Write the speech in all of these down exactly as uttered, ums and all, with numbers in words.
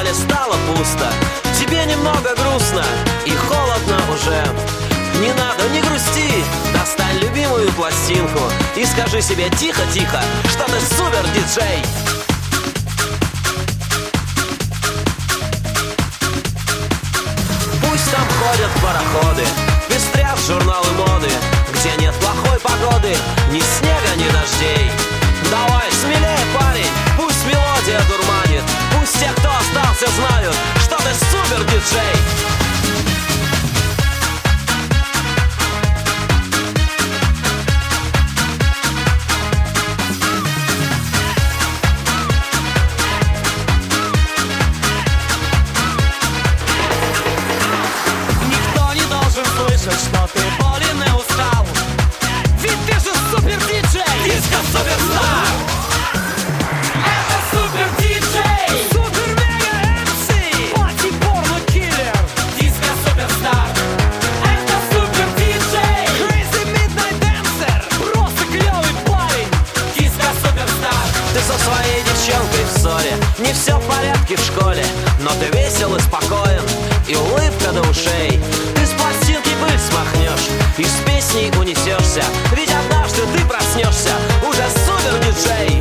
зале стало пусто, тебе немного грустно и холодно уже. Не надо, не грусти, достань любимую пластинку и скажи себе тихо-тихо, что ты супер-диджей. Пусть там ходят пароходы, пестрят журналы моды, где нет плохой погоды, ни снега, ни дождей. Давай, смелее, парень, пусть мелодия дурманит, пусть те, кто остался, знают, что ты супер-диджей. Что ты болен и устал, ведь ты же супер-диджей, диско-суперстар. Это супер-диджей, супер-мега-эм си, пати-порно-киллер, диско-суперстар. Это супер-диджей, crazy midnight dancer, просто клевый парень, диско-суперстар. Ты со своей девчонкой в ссоре, не все в порядке в школе, но ты весел и спокоен, и улыбка до ушей. Ты с пластинки пыль смахнешь и с песней унесешься, ведь однажды ты проснешься уже супер-диджей.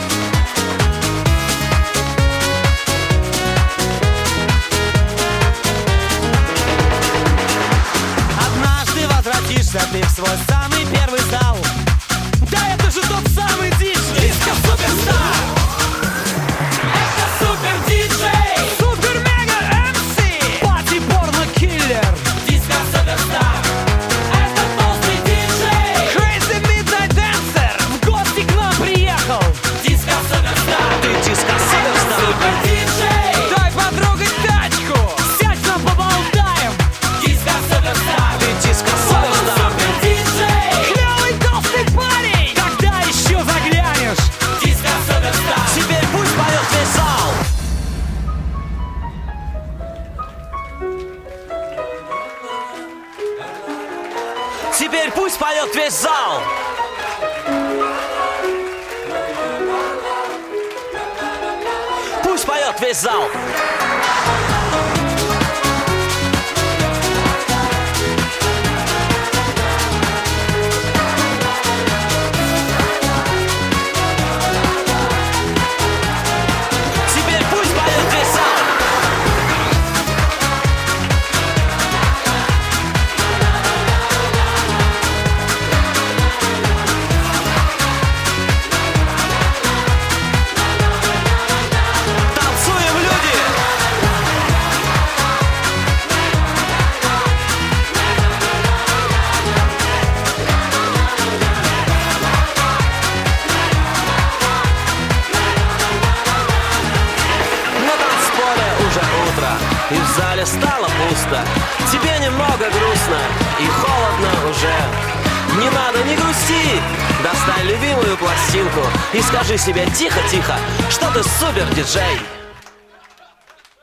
Однажды возвратишься ты в свой самый первый зал. Да это же тот самый диджей, диско-суперстар. Это супер-диджей, супер-мега-эм си, пати-порно-киллер, диско-суперстар. Это толстый диджей, crazy midnight dancer, в гости к нам приехал, диско-суперстар. Ты диско-суперстар. Супер-диджей, дай потрогать тачку, сядь нам поболтаем, диско-суперстар. Ты диско-суперстар. Супер-диджей, клевый толстый парень, когда еще заглянешь, диско-суперстар. Теперь пусть поет весь зал. Теперь пусть поет весь зал. Пусть поет весь зал. Теперь пусть поет весь зал. Танцуем, люди! На танцполе уже утро, и в зале стало пусто. Тебе немного грустно и холодно уже. Не надо, не грусти, достань любимую пластинку и скажи себе тихо-тихо, что ты супер-диджей.